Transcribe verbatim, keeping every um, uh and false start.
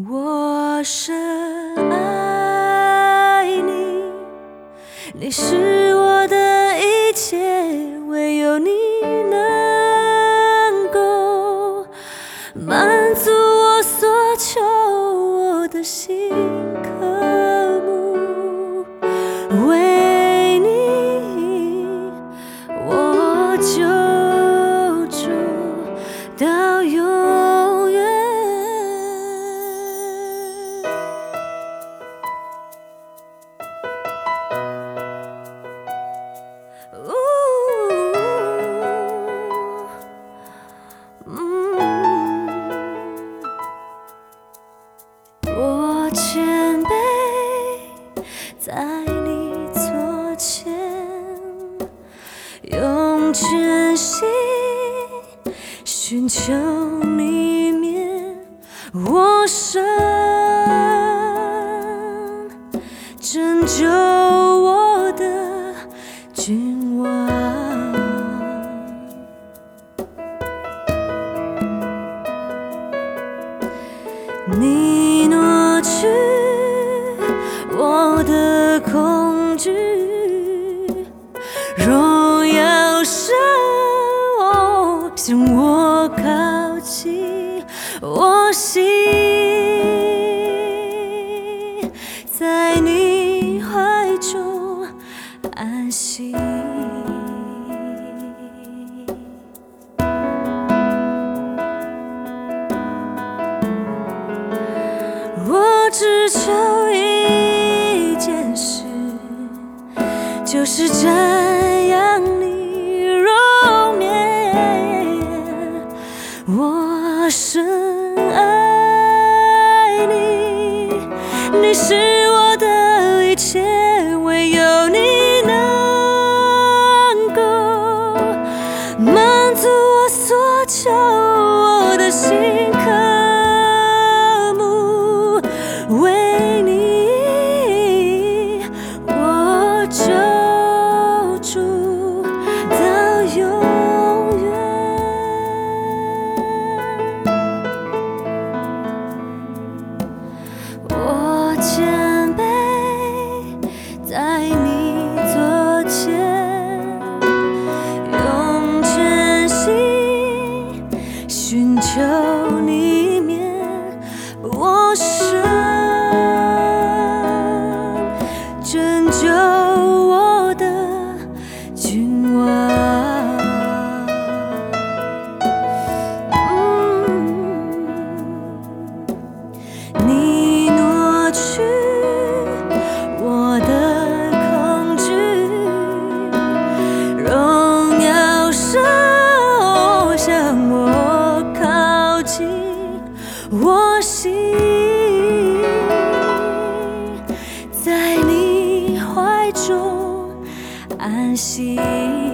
我深爱你，你是我的一切，唯有你能够满足我所求，我的心渴慕，为你我就住到永远。我谦卑在你左前，用全心寻求你面，我神拯救我的君王。你挪去我的恐惧，荣耀神哦，向我靠近，我心在你怀中安息。我只求一件事，就是瞻仰你容颜。我深爱你，你是我的一切，唯有你能够满足我所求，我的心渴。为你，我就住到永远。我谦卑在你左前，用全心寻求你面，我神拯救我的君王。嗯，你挪去我的恐惧，荣耀神哦，向我靠近，我心在你怀中安息。